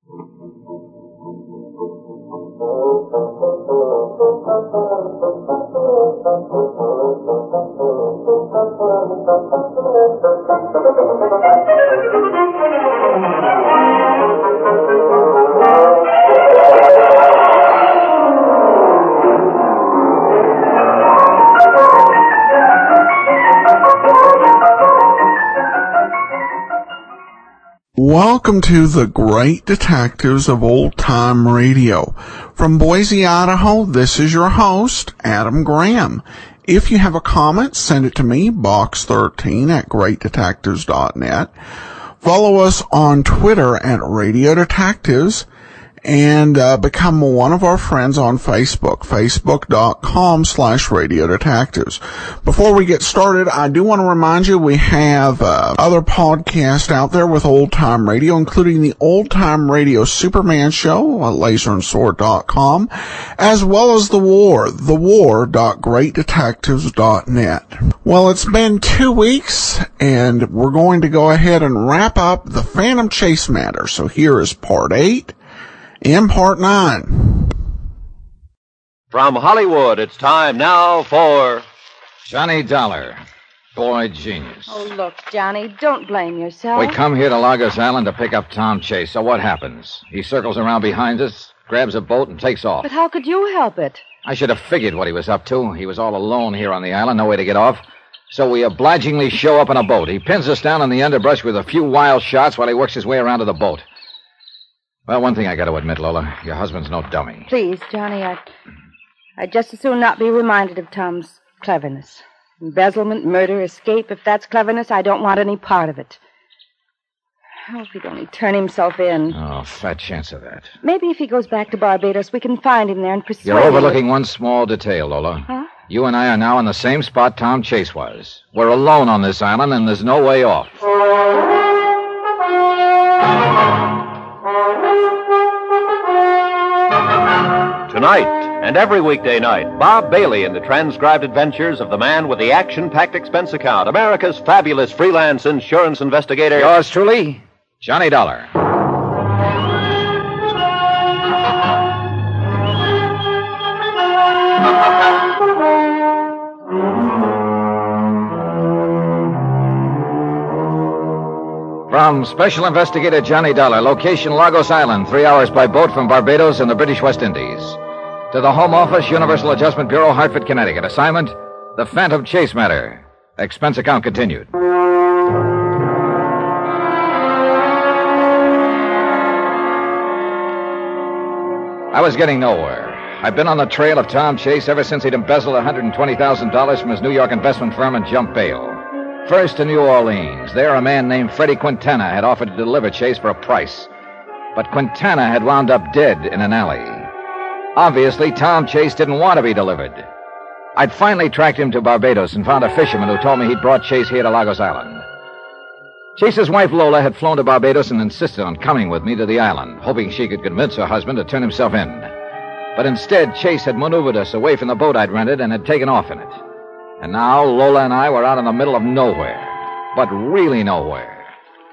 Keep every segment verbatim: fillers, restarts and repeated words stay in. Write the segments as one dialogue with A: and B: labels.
A: Welcome to the Great Detectives of Old Time Radio. From Boise, Idaho, this is your host, Adam Graham. If you have a comment, send it to me, box thirteen at great detectives dot net. Follow us on Twitter at Radio Detectives, and uh, become one of our friends on Facebook, facebook.com slash Radio Detectives. Before we get started, I do want to remind you we have uh, other podcasts out there with Old Time Radio, including the Old Time Radio Superman Show at laser and sword dot com, as well as The War, the war dot great detectives dot net. Well, it's been two weeks, and we're going to go ahead and wrap up the Phantom Chase matter. So here is part eight. In part nine.
B: From Hollywood, it's time now for
C: Johnny Dollar. Boy, genius.
D: Oh, look, Johnny, don't blame yourself.
C: We come here to Lagos Island to pick up Tom Chase, so what happens? He circles around behind us, grabs a boat, and takes off.
D: But how could you help it?
C: I should have figured what he was up to. He was all alone here on the island, no way to get off. So we obligingly show up in a boat. He pins us down in the underbrush with a few wild shots while he works his way around to the boat. Well, one thing I got to admit, Lola, your husband's no dummy.
D: Please, Johnny, I'd, I'd just as soon not be reminded of Tom's cleverness. Embezzlement, murder, escape. If that's cleverness, I don't want any part of it. Oh, if he'd only turn himself in.
C: Oh, fat chance of that.
D: Maybe if he goes back to Barbados, we can find him there and persuade
C: You're
D: him.
C: overlooking one small detail, Lola.
D: Huh?
C: You and I are now in the same spot Tom Chase was. We're alone on this island, and there's no way off.
B: Tonight and every weekday night, Bob Bailey in the transcribed adventures of the man with the action-packed expense account, America's fabulous freelance insurance investigator.
C: Yours truly, Johnny Dollar. From Special Investigator Johnny Dollar, location Lagos Island, three hours by boat from Barbados in the British West Indies. To the Home Office, Universal Adjustment Bureau, Hartford, Connecticut. Assignment, the Phantom Chase matter. Expense account continued. I was getting nowhere. I've been on the trail of Tom Chase ever since he'd embezzled one hundred twenty thousand dollars from his New York investment firm and jumped bail. First to New Orleans. There, a man named Freddie Quintana had offered to deliver Chase for a price. But Quintana had wound up dead in an alley. Obviously, Tom Chase didn't want to be delivered. I'd finally tracked him to Barbados and found a fisherman who told me he'd brought Chase here to Lagos Island. Chase's wife, Lola, had flown to Barbados and insisted on coming with me to the island, hoping she could convince her husband to turn himself in. But instead, Chase had maneuvered us away from the boat I'd rented and had taken off in it. And now Lola and I were out in the middle of nowhere. But really nowhere.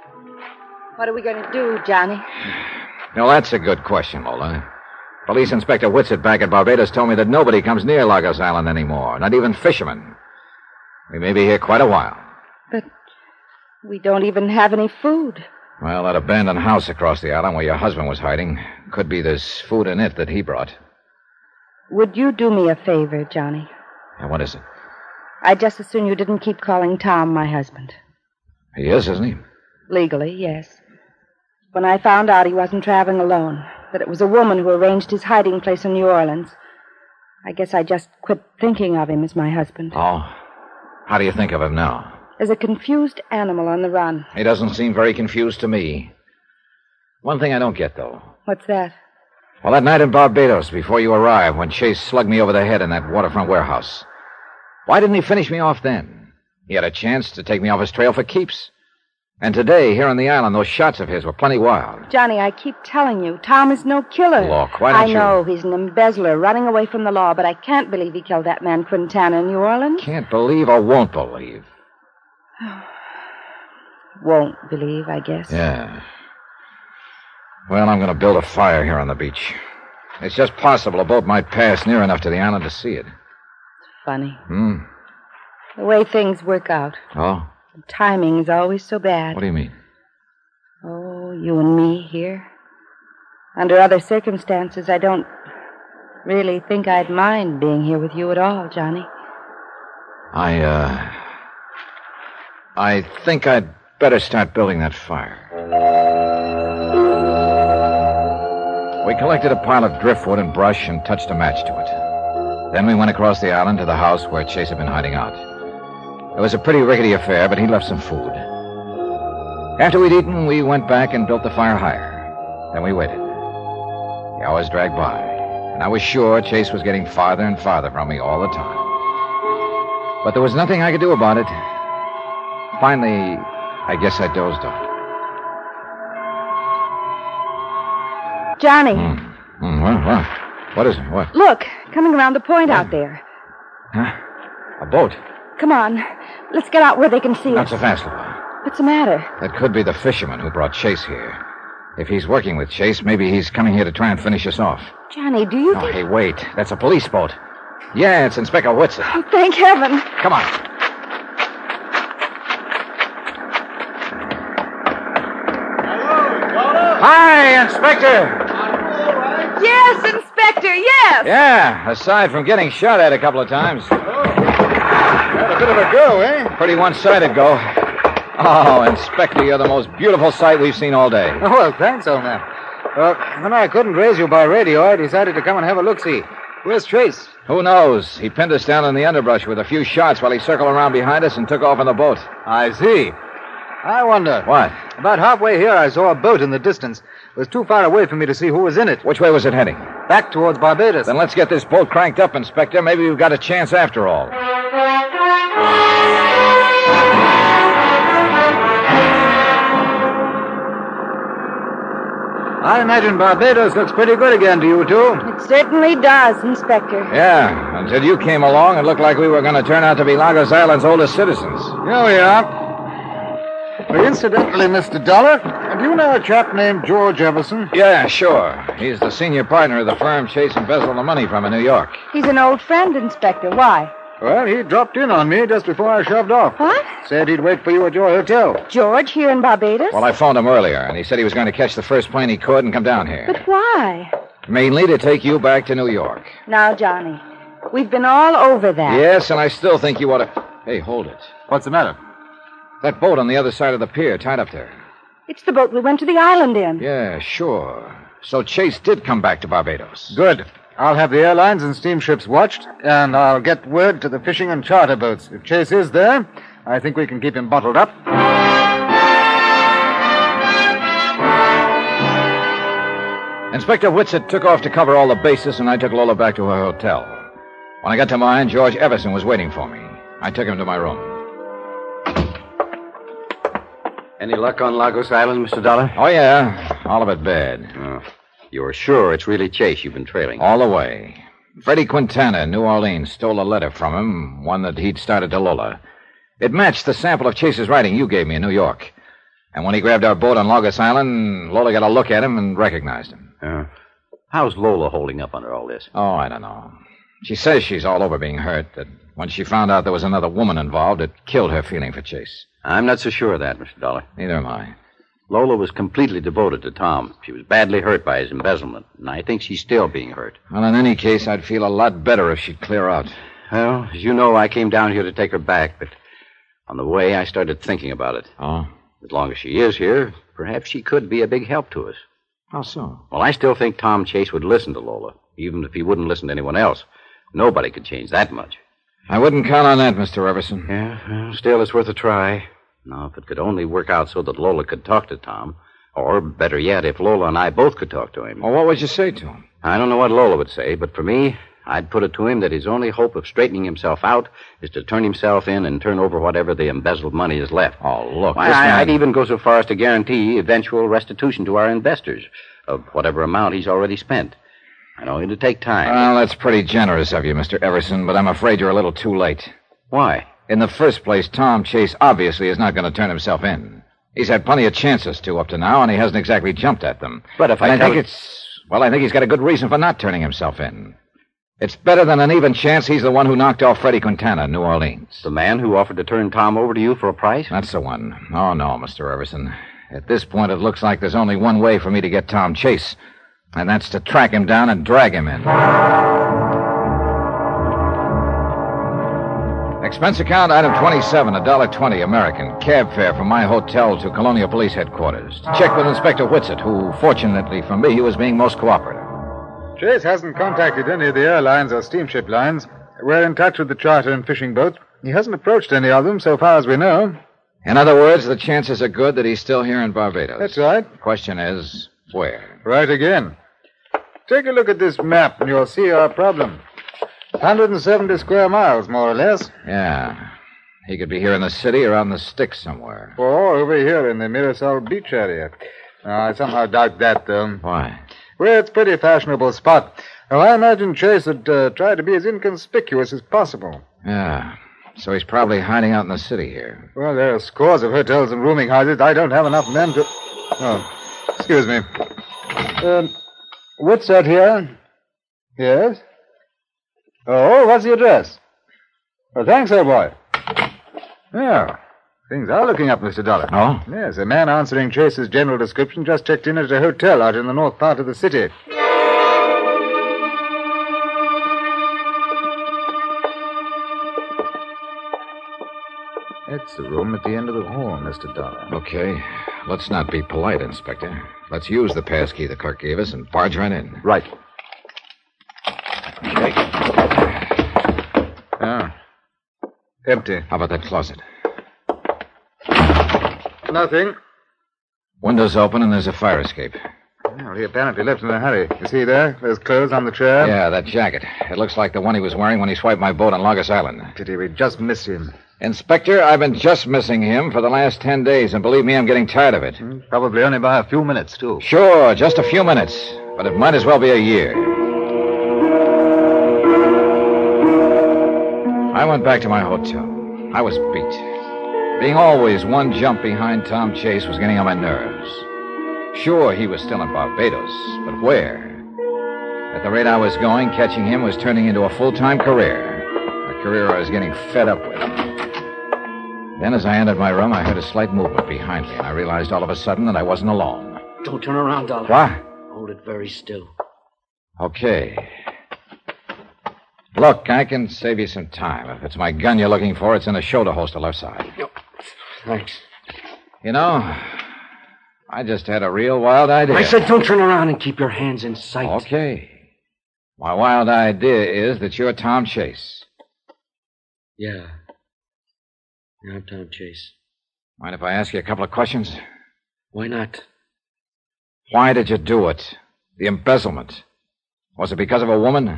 D: What are we going to do, Johnny?
C: Now, that's a good question, Lola. Police Inspector Whitsett back at Barbados told me that nobody comes near Lagos Island anymore, not even fishermen. We may be here quite a while.
D: But we don't even have any food.
C: Well, that abandoned house across the island where your husband was hiding, could be there's food in it that he brought.
D: Would you do me a favor, Johnny?
C: Now, what is it?
D: I'd just as soon you didn't keep calling Tom my husband.
C: He is, isn't he?
D: Legally, yes. When I found out he wasn't traveling alone, that it was a woman who arranged his hiding place in New Orleans, I guess I just quit thinking of him as my husband.
C: Oh. How do you think of him now?
D: As a confused animal on the run.
C: He doesn't seem very confused to me. One thing I don't get, though.
D: What's that?
C: Well, that night in Barbados, before you arrived, when Chase slugged me over the head in that waterfront warehouse, why didn't he finish me off then? He had a chance to take me off his trail for keeps. And today, here on the island, those shots of his were plenty wild.
D: Johnny, I keep telling you, Tom is no killer.
C: Look, why don't
D: I
C: you...
D: know he's an embezzler running away from the law, but I can't believe he killed that man Quintana in New Orleans.
C: Can't believe or won't believe.
D: Won't believe, I guess.
C: Yeah. Well, I'm going to build a fire here on the beach. It's just possible a boat might pass near enough to the island to see it.
D: Funny.
C: Hmm.
D: The way things work out.
C: Oh?
D: The timing is always so bad.
C: What do you mean?
D: Oh, you and me here. Under other circumstances, I don't really think I'd mind being here with you at all, Johnny.
C: I, uh... I think I'd better start building that fire. We collected a pile of driftwood and brush and touched a match to it. Then we went across the island to the house where Chase had been hiding out. It was a pretty rickety affair, but he left some food. After we'd eaten, we went back and built the fire higher. Then we waited. The hours dragged by, and I was sure Chase was getting farther and farther from me all the time. But there was nothing I could do about it. Finally, I guess I dozed off.
D: Johnny.
C: Mm. Mm, what, what? What is it? What?
D: Look, coming around the point what? out there.
C: Huh? A boat?
D: Come on. Let's get out where they can see
C: Not
D: us.
C: so fast, Laura.
D: What's the matter?
C: That could be the fisherman who brought Chase here. If he's working with Chase, maybe he's coming here to try and finish us off.
D: Johnny, do you
C: Oh,
D: think...
C: hey, wait. That's a police boat. Yeah, it's Inspector Whitson.
D: Oh, thank heaven.
C: Come on. Hi, Inspector.
D: Yes, Inspector, yes.
C: Yeah, aside from getting shot at a couple of times.
E: Oh. Had a bit of a go, eh?
C: Pretty one-sided go. Oh, Inspector, you're the most beautiful sight we've seen all day.
E: Oh, well, thanks, old man. Uh, when I couldn't raise you by radio, I decided to come and have a look-see. Where's Chase?
C: Who knows? He pinned us down in the underbrush with a few shots while he circled around behind us and took off in the boat.
E: I see. I wonder.
C: What?
E: About halfway here, I saw a boat in the distance. It was too far away for me to see who was in it.
C: Which way was it heading?
E: Back towards Barbados.
C: Then let's get this boat cranked up, Inspector. Maybe we've got a chance after all.
E: I imagine Barbados looks pretty good again to you two.
D: It certainly does, Inspector.
C: Yeah, until you came along, it looked like we were going to turn out to be Lagos Island's oldest citizens.
E: Here we are. But incidentally, Mister Dollar, do you know a chap named George Everson?
C: Yeah, sure. He's the senior partner of the firm Chase embezzled the money from in New York.
D: He's an old friend, Inspector. Why?
E: Well, he dropped in on me just before I shoved off.
D: What?
E: Said he'd wait for you at your hotel.
D: George here in Barbados?
C: Well, I phoned him earlier, and he said he was going to catch the first plane he could and come down here.
D: But why?
C: Mainly to take you back to New York.
D: Now, Johnny, we've been all over that.
C: Yes, and I still think you ought to... Hey, hold it.
E: What's the matter?
C: That boat on the other side of the pier, tied up there.
D: It's the boat we went to the island in.
C: Yeah, sure. So Chase did come back to Barbados.
E: Good. I'll have the airlines and steamships watched, and I'll get word to the fishing and charter boats. If Chase is there, I think we can keep him bottled up.
C: Inspector Whitsett took off to cover all the bases, and I took Lola back to her hotel. When I got to mine, George Everson was waiting for me. I took him to my room.
F: Any luck on Lagos Island, Mister Dollar?
C: Oh, yeah. All of it bad.
F: Oh. You're sure it's really Chase you've been trailing?
C: All the way. Freddie Quintana in New Orleans stole a letter from him, one that he'd started to Lola. It matched the sample of Chase's writing you gave me in New York. And when he grabbed our boat on Lagos Island, Lola got a look at him and recognized him.
F: Uh, how's Lola holding up under all this?
C: Oh, I don't know. She says she's all over being hurt, that when she found out there was another woman involved, it killed her feeling for Chase.
F: I'm not so sure of that, Mister Dollar.
C: Neither am I.
F: Lola was completely devoted to Tom. She was badly hurt by his embezzlement, and I think she's still being hurt.
C: Well, in any case, I'd feel a lot better if she'd clear out.
F: Well, as you know, I came down here to take her back, but on the way, I started thinking about it.
C: Oh?
F: As long as she is here, perhaps she could be a big help to us.
C: How so?
F: Well, I still think Tom Chase would listen to Lola, even if he wouldn't listen to anyone else. Nobody could change that much.
C: I wouldn't count on that, Mister Everson.
F: Yeah, well, still, it's worth a try. Now, if it could only work out so that Lola could talk to Tom, or, better yet, if Lola and I both could talk to him.
C: Well, what would you say to him?
F: I don't know what Lola would say, but for me, I'd put it to him that his only hope of straightening himself out is to turn himself in and turn over whatever the embezzled money is left.
C: Oh, look,
F: Why,
C: this man...
F: I'd even go so far as to guarantee eventual restitution to our investors of whatever amount he's already spent. I know it'll take time.
C: Well, that's pretty generous of you, Mister Everson, but I'm afraid you're a little too late.
F: Why?
C: In the first place, Tom Chase obviously is not going to turn himself in. He's had plenty of chances to up to now, and he hasn't exactly jumped at them.
F: But if I,
C: and I think
F: tell-
C: it's... Well, I think he's got a good reason for not turning himself in. It's better than an even chance he's the one who knocked off Freddie Quintana in New Orleans.
F: The man who offered to turn Tom over to you for a price?
C: That's the one. Oh, no, Mister Everson. At this point, it looks like there's only one way for me to get Tom Chase, and that's to track him down and drag him in. Expense account item twenty-seven, one dollar twenty American. Cab fare from my hotel to Colonial Police Headquarters. Check with Inspector Whitsett, who, fortunately for me, was being most cooperative.
E: Chase hasn't contacted any of the airlines or steamship lines. We're in touch with the charter and fishing boats. He hasn't approached any of them so far as we know.
C: In other words, the chances are good that he's still here in Barbados.
E: That's right.
C: The question is, where?
E: Right again. Take a look at this map and you'll see our problem. one hundred seventy square miles, more or less.
C: Yeah. He could be here in the city or on the sticks somewhere.
E: Or over here in the Mirasol Beach area. Uh, I somehow doubt that, though.
C: Why?
E: Well, it's a pretty fashionable spot. Well, I imagine Chase would uh, try to be as inconspicuous as possible.
C: Yeah. So he's probably hiding out in the city here.
E: Well, there are scores of hotels and rooming houses. I don't have enough men to... Oh, excuse me. Um, what's that here? Yes? Oh, what's the address? Well, thanks, old boy. Yeah, things are looking up, Mister Dollar.
C: Oh?
E: Yes, a man answering Chase's general description just checked in at a hotel out in the north part of the city. That's the room at the end of the hall, Mister Dollar.
C: Okay. Let's not be polite, Inspector. Let's use the passkey the clerk gave us and barge right in.
E: Right.
C: Okay.
E: Ah. Empty.
C: How about that closet?
E: Nothing.
C: Window's open and there's a fire escape.
E: Well, he apparently left in a hurry. You see there? There's clothes on the chair.
C: Yeah, that jacket. It looks like the one he was wearing when he swiped my boat on Logos Island.
E: Pity we just missed him.
C: Inspector, I've been just missing him for the last ten days, and believe me, I'm getting tired of it.
E: Probably only by a few minutes, too.
C: Sure, just a few minutes, but it might as well be a year. I went back to my hotel. I was beat. Being always one jump behind Tom Chase was getting on my nerves. Sure, he was still in Barbados, but where? At the rate I was going, catching him was turning into a full-time career. A career I was getting fed up with. Then, as I entered my room, I heard a slight movement behind me, and I realized all of a sudden that I wasn't alone.
G: Don't turn around, Dollar.
C: What?
G: Hold it very still.
C: Okay. Look, I can save you some time. If it's my gun you're looking for, it's in the shoulder holster left side.
G: Thanks.
C: You know, I just had a real wild idea.
G: I said don't turn around and keep your hands in sight.
C: Okay. My wild idea is that you're Tom Chase.
G: Yeah. Yeah, I'm Tom Chase.
C: Mind if I ask you a couple of questions?
G: Why not?
C: Why did you do it? The embezzlement. Was it because of a woman?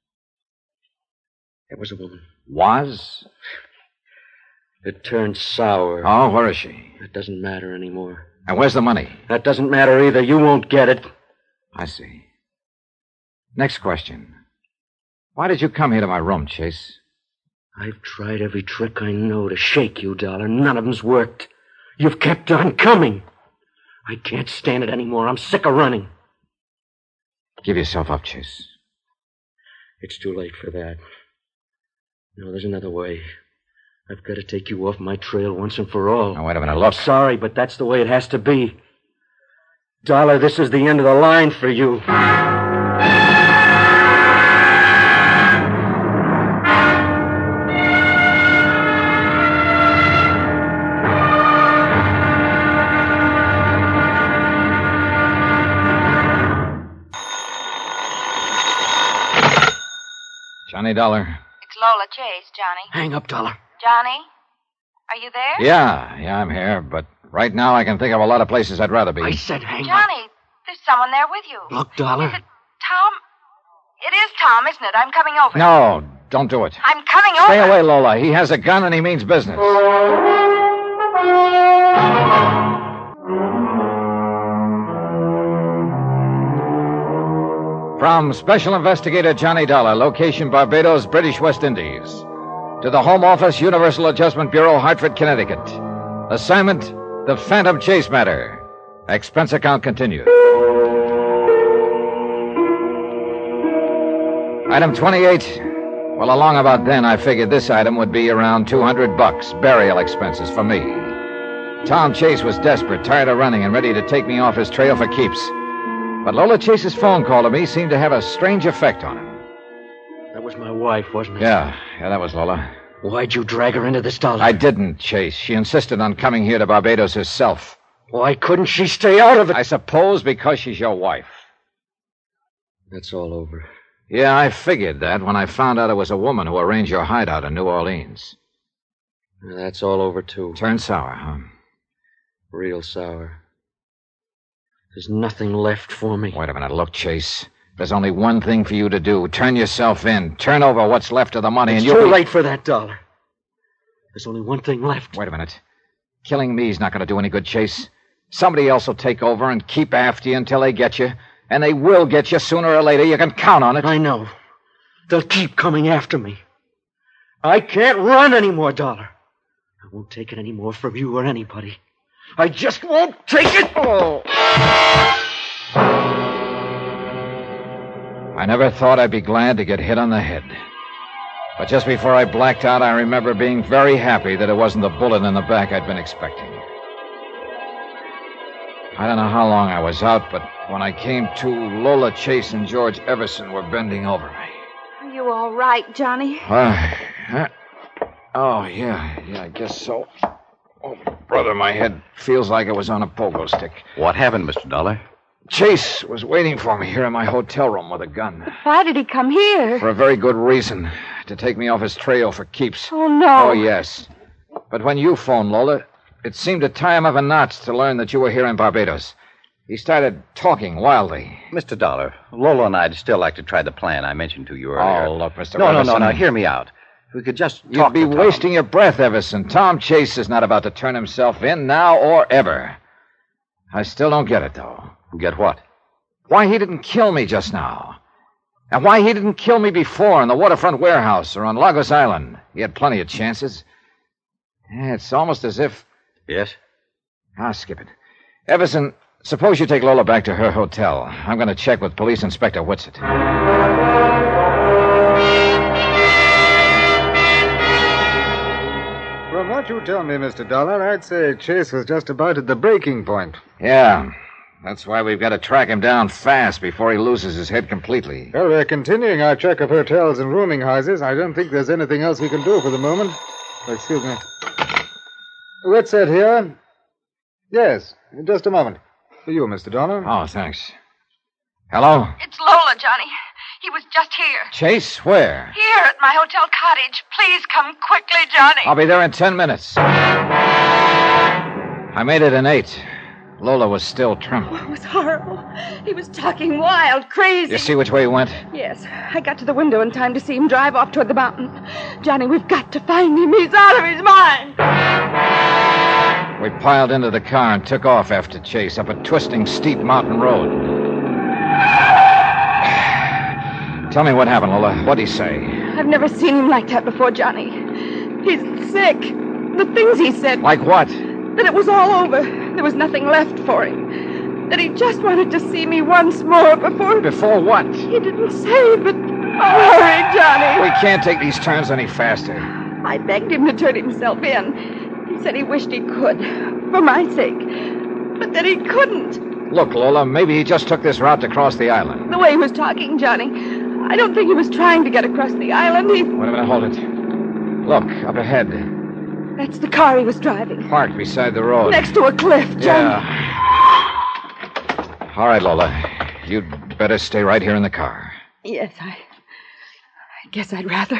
G: It was a woman.
C: Was?
G: It turned sour.
C: Oh, where is she?
G: That doesn't matter anymore.
C: And where's the money?
G: That doesn't matter either. You won't get it.
C: I see. Next question. Why did you come here to my room, Chase?
G: I've tried every trick I know to shake you, Dollar. None of them's worked. You've kept on coming. I can't stand it anymore. I'm sick of running.
C: Give yourself up, Chase.
G: It's too late for that. No, there's another way. I've got to take you off my trail once and for all.
C: Now, wait a minute. Look.
G: Sorry, but that's the way it has to be. Dollar, this is the end of the line for you.
C: Johnny Dollar.
D: It's Lola Chase, Johnny.
G: Hang up, Dollar.
D: Johnny? Are you there?
C: Yeah, yeah, I'm here, but right now I can think of a lot of places I'd rather be.
G: I said hang up.
D: Johnny, there's someone there with you.
G: Look, Dollar.
D: Is it Tom? It is Tom, isn't it? I'm coming over.
C: No, don't do it.
D: I'm coming over.
C: Stay away, Lola. He has a gun and he means business. From Special Investigator Johnny Dollar, location Barbados, British West Indies, to the Home Office, Universal Adjustment Bureau, Hartford, Connecticut. Assignment, The Phantom Chase matter. Expense account continued. Item twenty-eight. Well, along about then, I figured this item would be around two hundred bucks, burial expenses for me. Tom Chase was desperate, tired of running, and ready to take me off his trail for keeps. But Lola Chase's phone call to me seemed to have a strange effect on him.
G: That was my wife, wasn't it?
C: Yeah, yeah, that was Lola.
G: Why'd you drag her into this, Dollar?
C: I didn't, Chase. She insisted on coming here to Barbados herself.
G: Why couldn't she stay out of it?
C: I suppose because she's your wife.
G: That's all over.
C: Yeah, I figured that when I found out it was a woman who arranged your hideout in New Orleans.
G: That's all over, too.
C: Turned sour, huh?
G: Real sour. There's nothing left for me.
C: Wait a minute. Look, Chase. There's only one thing for you to do. Turn yourself in. Turn over what's left of the money,
G: it's
C: and you'll
G: too
C: be...
G: late for that, Dollar. There's only one thing left.
C: Wait a minute. Killing me's not going to do any good, Chase. Somebody else will take over and keep after you until they get you. And they will get you sooner or later. You can count on it.
G: I know. They'll keep coming after me. I can't run anymore, Dollar. I won't take it anymore from you or anybody. I just won't take it. Oh.
C: I never thought I'd be glad to get hit on the head. But just before I blacked out, I remember being very happy that it wasn't the bullet in the back I'd been expecting. I don't know how long I was out, but when I came to, Lola Chase and George Everson were bending over me.
D: Are you all right, Johnny?
C: Uh, uh, oh, yeah, yeah, I guess so. Oh, brother, my head feels like it was on a pogo stick.
F: What happened, Mister Dollar?
C: Chase was waiting for me here in my hotel room with a gun.
D: Why did he come here?
C: For a very good reason. To take me off his trail for keeps.
D: Oh, no.
C: Oh, yes. But when you phoned, Lola, it seemed to tie him up in knots to learn that you were here in Barbados. He started talking wildly.
F: Mister Dollar, Lola and I'd still like to try the plan I mentioned to you earlier.
C: Oh, look, Mister
F: No,
C: Everson.
F: no, no, no, hear me out. If we could just
C: You'd
F: talk
C: be
F: to Tom.
C: wasting your breath, Everson. Tom Chase is not about to turn himself in now or ever. I still don't get it, though.
F: Get what?
C: Why he didn't kill me just now. And why he didn't kill me before in the waterfront warehouse or on Lagos Island. He had plenty of chances. Yeah, it's almost as if...
F: Yes?
C: I'll skip it. Everson, suppose you take Lola back to her hotel. I'm going to check with Police Inspector Whitsett.
E: From what you tell me, Mister Dollar, I'd say Chase was just about at the breaking point.
C: Yeah. That's why we've got to track him down fast before he loses his head completely.
E: Well, we're continuing our check of hotels and rooming houses. I don't think there's anything else we can do for the moment. Oh, excuse me. What's that here? Yes, just a moment. For you, Mister Dollar.
C: Oh, thanks. Hello?
H: It's Lola, Johnny. He was just here.
C: Chase, where?
H: Here at my hotel cottage. Please come quickly, Johnny.
C: I'll be there in ten minutes. I made it in eight. Lola was still trembling.
D: Oh, it was horrible. He was talking wild, crazy.
C: You see which way he went?
D: Yes. I got to the window in time to see him drive off toward the mountain. Johnny, we've got to find him. He's out of his mind.
C: We piled into the car and took off after Chase up a twisting, steep mountain road. Tell me what happened, Lola. What'd he say?
D: I've never seen him like that before, Johnny. He's sick. The things he said.
C: Like what?
D: That it was all over. There was nothing left for him. That he just wanted to see me once more before...
C: Before what?
D: He didn't say, but... Oh, hurry, Johnny.
C: We can't take these turns any faster.
D: I begged him to turn himself in. He said he wished he could, for my sake. But that he couldn't.
C: Look, Lola, maybe he just took this route to cross the island.
D: The way he was talking, Johnny, I don't think he was trying to get across the island. He...
C: Wait a minute, hold it. Look, up ahead.
D: That's the car he was driving.
C: Parked beside the road.
D: Next to a cliff, Johnny.
C: Yeah. All right, Lola. You'd better stay right here in the car.
D: Yes, I... I guess I'd rather.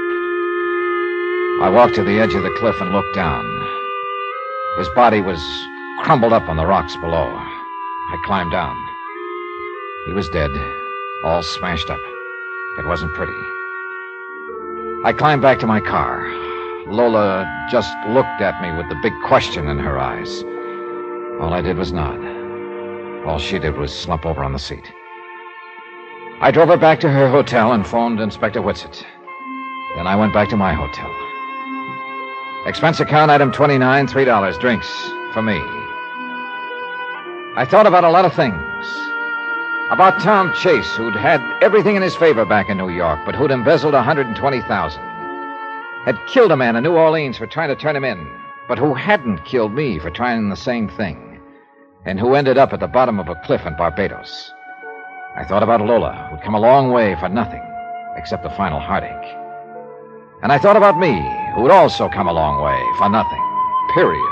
C: I walked to the edge of the cliff and looked down. His body was crumbled up on the rocks below. I climbed down. He was dead, all smashed up. It wasn't pretty. I climbed back to my car. Lola just looked at me with the big question in her eyes. All I did was nod. All she did was slump over on the seat. I drove her back to her hotel and phoned Inspector Whitsett. Then I went back to my hotel. Expense account item twenty-nine, three dollars. Drinks, for me. I thought about a lot of things. About Tom Chase, who'd had everything in his favor back in New York, but who'd embezzled one hundred twenty thousand dollars. Had killed a man in New Orleans for trying to turn him in, but who hadn't killed me for trying the same thing, and who ended up at the bottom of a cliff in Barbados. I thought about Lola, who'd come a long way for nothing, except the final heartache. And I thought about me, who'd also come a long way for nothing, period.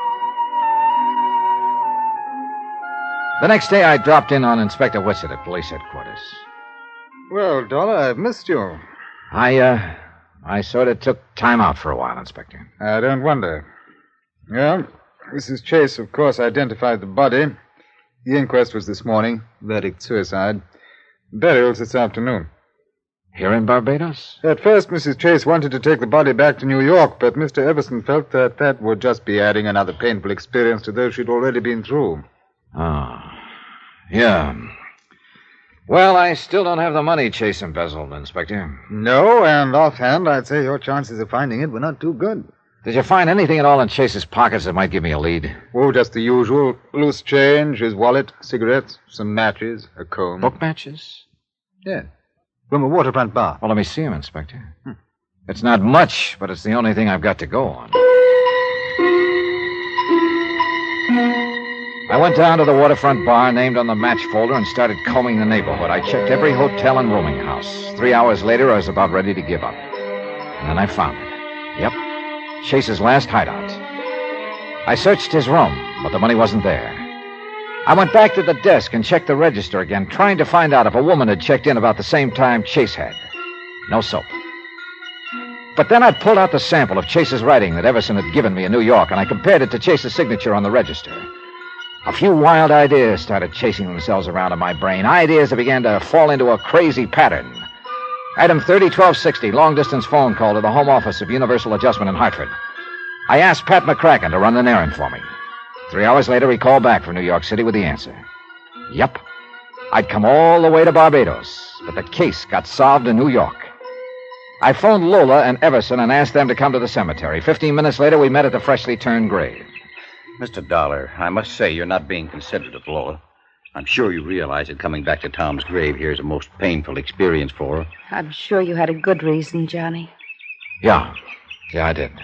C: The next day, I dropped in on Inspector Whitsett at police headquarters.
E: Well, Dollar, I've missed you.
C: I, uh, I sort of took time out for a while, Inspector.
E: I don't wonder. Well, Missus Chase, of course, identified the body. The inquest was this morning. Verdict suicide. Burial's this afternoon.
C: Here in Barbados?
E: At first, Missus Chase wanted to take the body back to New York, but Mister Everson felt that that would just be adding another painful experience to those she'd already been through.
C: Oh, yeah. Well, I still don't have the money Chase embezzled, Inspector.
E: No, and offhand, I'd say your chances of finding it were not too good.
C: Did you find anything at all in Chase's pockets that might give me a lead?
E: Oh, just the usual. Loose change, his wallet, cigarettes, some matches, a comb.
C: Book matches?
E: Yeah. From a waterfront bar.
C: Well, let me see him, Inspector. Hmm. It's not much, but it's the only thing I've got to go on. I went down to the waterfront bar named on the match folder and started combing the neighborhood. I checked every hotel and rooming house. Three hours later, I was about ready to give up. And then I found it. Yep. Chase's last hideout. I searched his room, but the money wasn't there. I went back to the desk and checked the register again, trying to find out if a woman had checked in about the same time Chase had. No soap. But then I pulled out the sample of Chase's writing that Everson had given me in New York, and I compared it to Chase's signature on the register. A few wild ideas started chasing themselves around in my brain, ideas that began to fall into a crazy pattern. Item thirty twelve sixty, long-distance phone call to the home office of Universal Adjustment in Hartford. I asked Pat McCracken to run an errand for me. Three hours later, he called back from New York City with the answer. Yep. I'd come all the way to Barbados, but the case got solved in New York. I phoned Lola and Everson and asked them to come to the cemetery. Fifteen minutes later, we met at the freshly turned grave.
F: Mister Dollar, I must say you're not being considerate of Lola. I'm sure you realize that coming back to Tom's grave here is a most painful experience for her.
D: I'm sure you had a good reason, Johnny.
C: Yeah. Yeah, I did.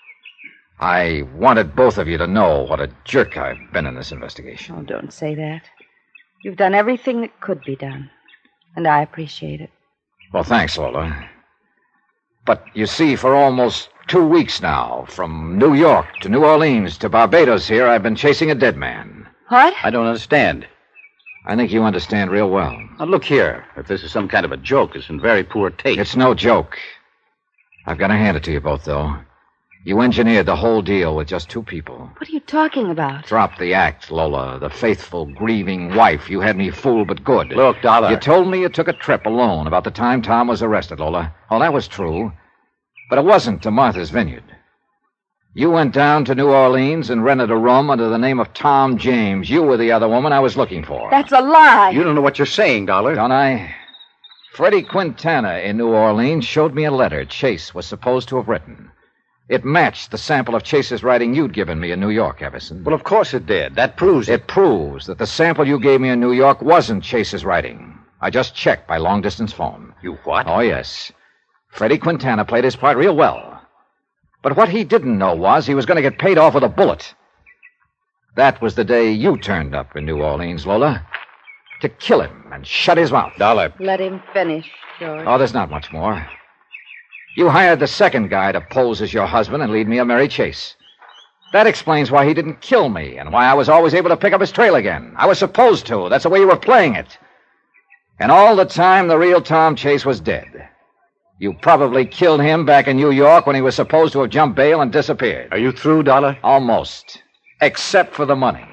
C: I wanted both of you to know what a jerk I've been in this investigation.
D: Oh, don't say that. You've done everything that could be done, and I appreciate it.
C: Well, thanks, Lola. But you see, for almost two weeks now, from New York to New Orleans to Barbados here, I've been chasing a dead man.
D: What?
F: I don't understand.
C: I think you understand real well.
F: Now, look here. If this is some kind of a joke, it's in very poor taste.
C: It's no joke. I've got to hand it to you both, though. You engineered the whole deal with just two people.
D: What are you talking about?
C: Drop the act, Lola. The faithful, grieving wife. You had me fooled but good.
F: Look, Dollar.
C: You told me you took a trip alone about the time Tom was arrested, Lola. Oh, that was true. But it wasn't to Martha's Vineyard. You went down to New Orleans and rented a room under the name of Tom James. You were the other woman I was looking for.
D: That's a lie.
F: You don't know what you're saying, Dollar.
C: Don't I? Freddie Quintana in New Orleans showed me a letter Chase was supposed to have written. It matched the sample of Chase's writing you'd given me in New York, Everson.
F: Well, of course it did. That proves it.
C: It proves that the sample you gave me in New York wasn't Chase's writing. I just checked by long-distance phone.
F: You what?
C: Oh, yes. Freddie Quintana played his part real well. But what he didn't know was he was going to get paid off with a bullet. That was the day you turned up in New Orleans, Lola. To kill him and shut his mouth.
F: Dollar.
D: Let him finish, George.
C: Oh, there's not much more. You hired the second guy to pose as your husband and lead me a merry chase. That explains why he didn't kill me and why I was always able to pick up his trail again. I was supposed to. That's the way you were playing it. And all the time, the real Tom Chase was dead. You probably killed him back in New York when he was supposed to have jumped bail and disappeared.
F: Are you through, Dollar?
C: Almost. Except for the money.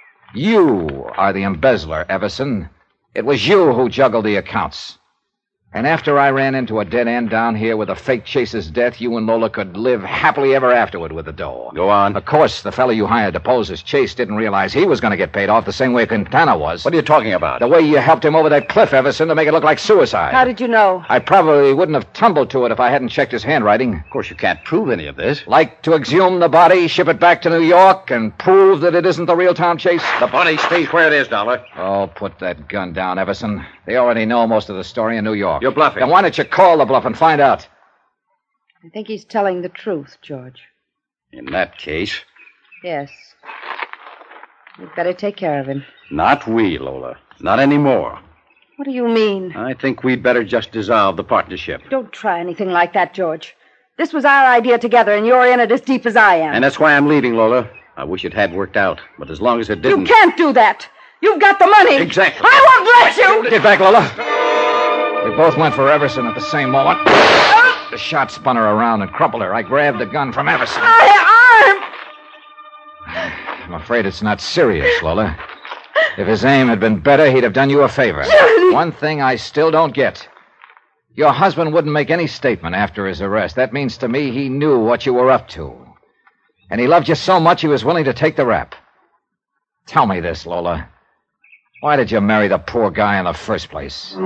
C: You are the embezzler, Everson. It was you who juggled the accounts. And after I ran into a dead end down here with a fake chaser's death, you and Lola could live happily ever afterward with the dough.
F: Go on.
C: Of course, the fellow you hired to pose as Chase didn't realize he was going to get paid off the same way Quintana was.
F: What are you talking about?
C: The way you helped him over that cliff, Everson, to make it look like suicide.
D: How did you know?
C: I probably wouldn't have tumbled to it if I hadn't checked his handwriting.
F: Of course, you can't prove any of this.
C: Like to exhume the body, ship it back to New York, and prove that it isn't the real Tom Chase?
F: The body stays where it is, Dollar.
C: Oh, put that gun down, Everson. They already know most of the story in New York.
F: You're bluffing.
C: Then why don't you call the bluff and find out?
D: I think he's telling the truth, George.
F: In that case...
D: Yes. We'd better take care of him.
F: Not we, Lola. Not anymore.
D: What do you mean?
F: I think we'd better just dissolve the partnership.
D: Don't try anything like that, George. This was our idea together, and you're in it as deep as I am.
F: And that's why I'm leaving, Lola. I wish it had worked out. But as long as it didn't...
D: You can't do that. You've got the money.
F: Exactly.
D: I won't let you.
C: Get back, Lola. We both went for Everson at the same moment. The shot spun her around and crumpled her. I grabbed the gun from Everson.
D: I,
C: I'm afraid it's not serious, Lola. If his aim had been better, he'd have done you a favor.
D: Johnny.
C: One thing I still don't get. Your husband wouldn't make any statement after his arrest. That means to me he knew what you were up to. And he loved you so much he was willing to take the rap. Tell me this, Lola. Why did you marry the poor guy in the first place?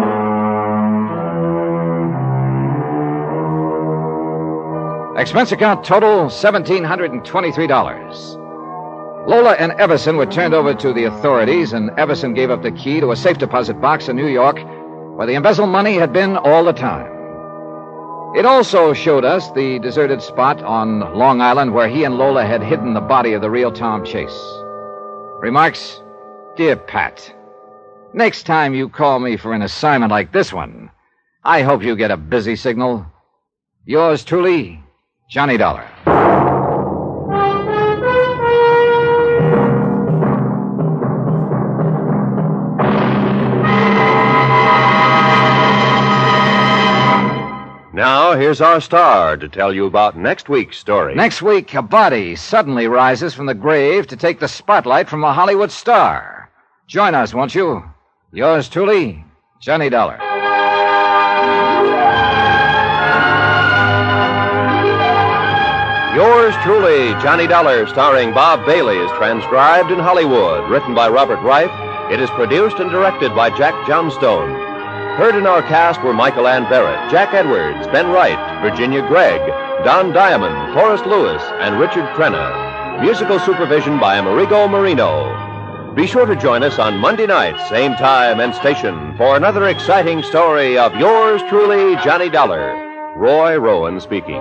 C: Expense account total, one thousand seven hundred twenty-three dollars. Lola and Everson were turned over to the authorities, and Everson gave up the key to a safe deposit box in New York, where the embezzled money had been all the time. It also showed us the deserted spot on Long Island where he and Lola had hidden the body of the real Tom Chase. Remarks, Dear Pat, next time you call me for an assignment like this one, I hope you get a busy signal. Yours truly, Johnny Dollar.
B: Now, here's our star to tell you about next week's story.
C: Next week, a body suddenly rises from the grave to take the spotlight from a Hollywood star. Join us, won't you? Yours truly, Johnny Dollar.
B: Yours truly, Johnny Dollar, starring Bob Bailey, is transcribed in Hollywood. Written by Robert Reif. It is produced and directed by Jack Johnstone. Heard in our cast were Michael Ann Barrett, Jack Edwards, Ben Wright, Virginia Gregg, Don Diamond, Forrest Lewis, and Richard Crenna. Musical supervision by Amerigo Marino. Be sure to join us on Monday night, same time and station, for another exciting story of yours truly, Johnny Dollar. Roy Rowan speaking.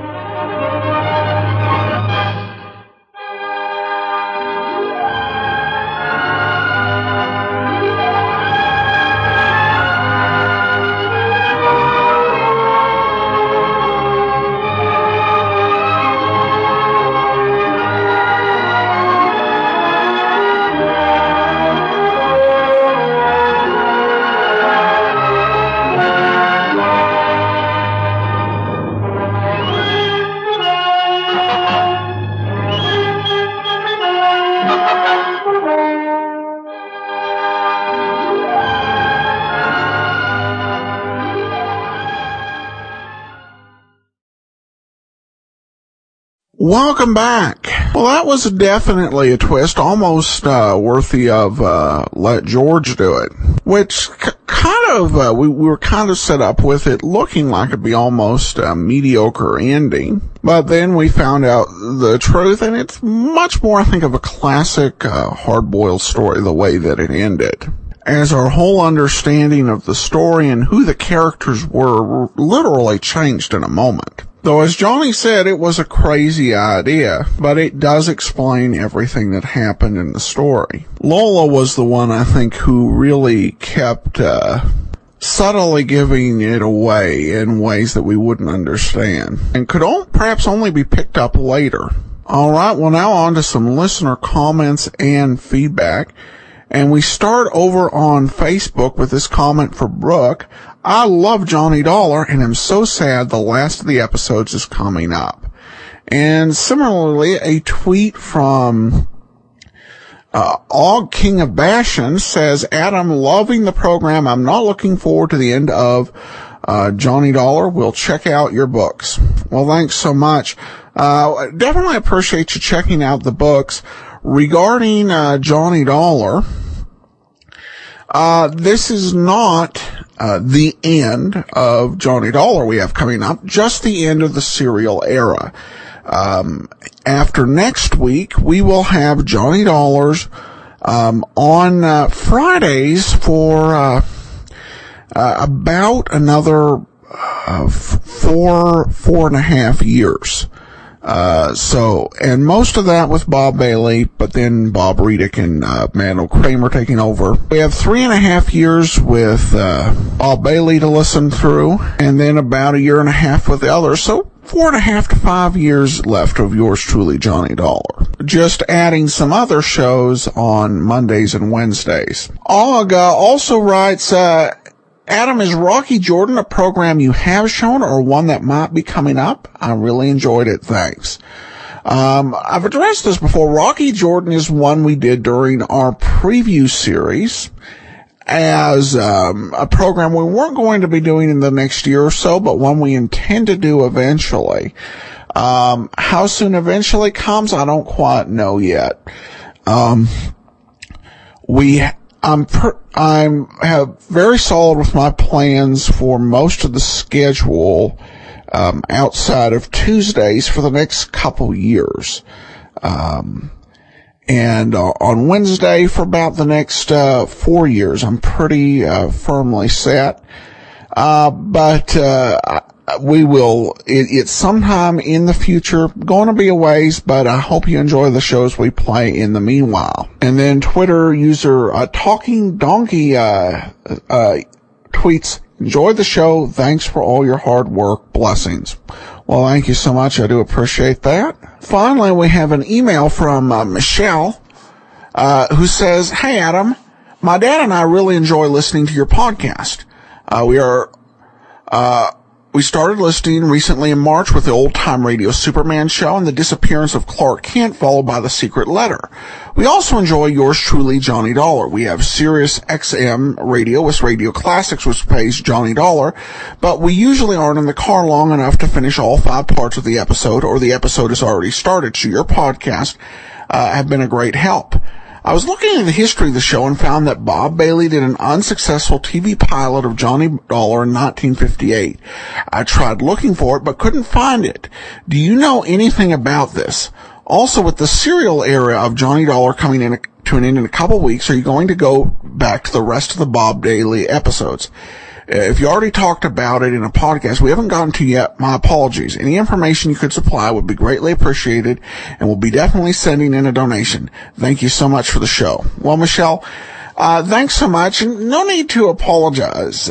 A: Welcome back. Well, that was definitely a twist, almost uh, worthy of uh, Let George Do It, which c- kind of, uh, we, we were kind of set up with it looking like it'd be almost a mediocre ending. But then we found out the truth, and it's much more, I think, of a classic uh, hard-boiled story, the way that it ended. As our whole understanding of the story and who the characters were literally changed in a moment. Though, as Johnny said, it was a crazy idea, but it does explain everything that happened in the story. Lola was the one, I think, who really kept uh, subtly giving it away in ways that we wouldn't understand, and could all, perhaps only be picked up later. All right, well, now on to some listener comments and feedback. And we start over on Facebook with this comment for Brooke. I love Johnny Dollar and am so sad the last of the episodes is coming up. And similarly, a tweet from uh, Og King of Bashan says, Adam, loving the program. I'm not looking forward to the end of uh, Johnny Dollar, we'll check out your books. Well, thanks so much. Uh, definitely appreciate you checking out the books. Regarding, uh, Johnny Dollar, uh, this is not, uh, the end of Johnny Dollar we have coming up, just the end of the serial era. Um, after next week, we will have Johnny Dollars, um, on, uh, Fridays for, uh, uh about another, uh, four, four and a half years. Uh, so, and most of that with Bob Bailey, but then Bob Redick and, uh, Mandel Kramer taking over. We have three and a half years with, uh, Bob Bailey to listen through, and then about a year and a half with the others. So, four and a half to five years left of yours truly, Johnny Dollar. Just adding some other shows on Mondays and Wednesdays. Og uh, also writes, uh, Adam, is Rocky Jordan a program you have shown or one that might be coming up? I really enjoyed it. Thanks. Um, I've addressed this before. Rocky Jordan is one we did during our preview series as um, a program we weren't going to be doing in the next year or so, but one we intend to do eventually. Um, how soon eventually comes, I don't quite know yet. Um, we... I'm per, I'm have very solid with my plans for most of the schedule um, outside of Tuesdays for the next couple years, um, and uh, on Wednesday for about the next uh, four years. I'm pretty uh, firmly set, uh, but uh, we will. It, it's sometime in the future, going to be a ways, but I hope you enjoy the shows we play in the meanwhile. And then Twitter user uh, Talking Donkey uh, uh, tweets, enjoy the show. Thanks for all your hard work. Blessings. Well, thank you so much. I do appreciate that. Finally, we have an email from uh, Michelle uh, who says, hey, Adam, my dad and I really enjoy listening to your podcast. Uh, we are... Uh, We started listening recently in March with the Old Time Radio Superman show and the disappearance of Clark Kent, followed by The Secret Letter. We also enjoy yours truly, Johnny Dollar. We have Sirius X M radio with Radio Classics, which pays Johnny Dollar, but we usually aren't in the car long enough to finish all five parts of the episode, or the episode has already started, so your podcast uh, have been a great help. I was looking into the history of the show and found that Bob Bailey did an unsuccessful T V pilot of Johnny Dollar in nineteen fifty-eight. I tried looking for it, but couldn't find it. Do you know anything about this? Also, with the serial era of Johnny Dollar coming in to an end in a couple weeks, are you going to go back to the rest of the Bob Bailey episodes? If you already talked about it in a podcast we haven't gotten to yet, my apologies. Any information you could supply would be greatly appreciated, and we'll be definitely sending in a donation. Thank you so much for the show. Well, Michelle, uh, thanks so much, and no need to apologize,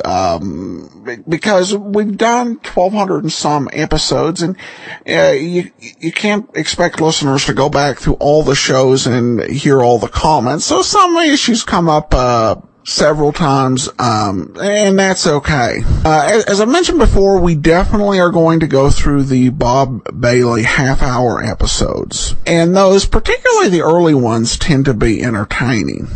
A: um, because we've done twelve hundred and some episodes, and uh, you, you can't expect listeners to go back through all the shows and hear all the comments, so some issues come up, uh, several times, um, and that's okay. Uh, as, as I mentioned before, we definitely are going to go through the Bob Bailey half-hour episodes, and those, particularly the early ones, tend to be entertaining.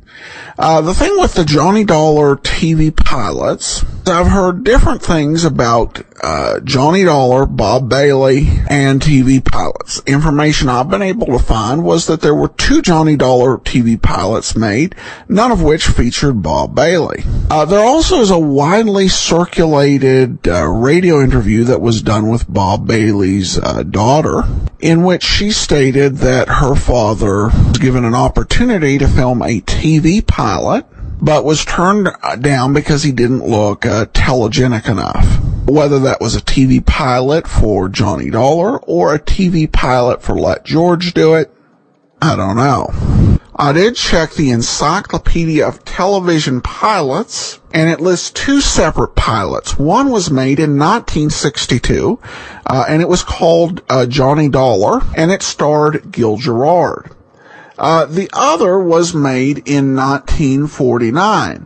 A: Uh, the thing with the Johnny Dollar T V pilots, I've heard different things about, uh, Johnny Dollar, Bob Bailey, and T V pilots. Information I've been able to find was that there were two Johnny Dollar T V pilots made, none of which featured Bob Bailey. Uh, there also is a widely circulated, uh, radio interview that was done with Bob Bailey's, uh, daughter, in which she stated that her father was given an opportunity to film a T V pilot, but was turned down because he didn't look uh, telegenic enough. Whether that was a T V pilot for Johnny Dollar or a T V pilot for Let George Do It, I don't know. I did check the Encyclopedia of Television Pilots, and it lists two separate pilots. One was made in nineteen sixty-two, uh, and it was called uh, Johnny Dollar, and it starred Gil Gerard. Uh, the other was made in nineteen forty-nine,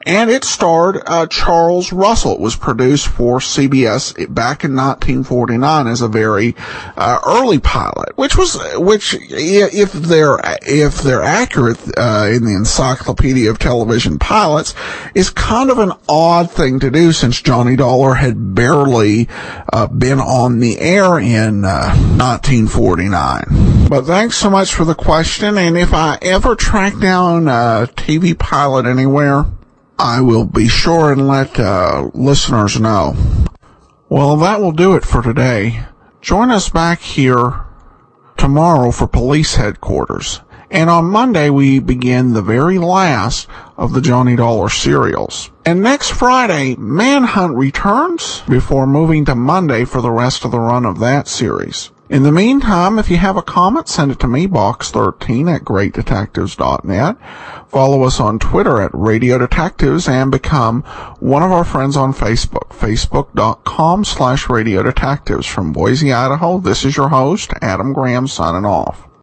A: and it starred uh, Charles Russell. It was produced for C B S back in nineteen forty-nine as a very uh, early pilot, which was, which if they're if they're accurate uh, in the Encyclopedia of Television Pilots, is kind of an odd thing to do since Johnny Dollar had barely uh, been on the air in uh, nineteen forty-nine. But thanks so much for the question, and if I ever track down a T V pilot anywhere, I will be sure and let uh, listeners know. Well, that will do it for today. Join us back here tomorrow for Police Headquarters. And on Monday, we begin the very last of the Johnny Dollar serials. And next Friday, Manhunt returns before moving to Monday for the rest of the run of that series. In the meantime, if you have a comment, send it to me, box thirteen at great detectives dot net. Follow us on Twitter at Radio Detectives and become one of our friends on Facebook, facebook.com slash Radio Detectives. From Boise, Idaho, this is your host, Adam Graham, signing off.